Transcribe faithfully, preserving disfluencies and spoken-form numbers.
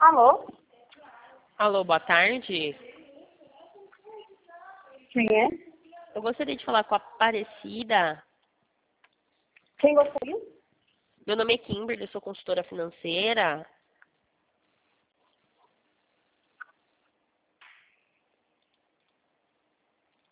Alô? Alô, boa tarde. Quem é? Eu gostaria de falar com a Aparecida. Quem gostaria? Meu nome é Kimberly, eu sou consultora financeira.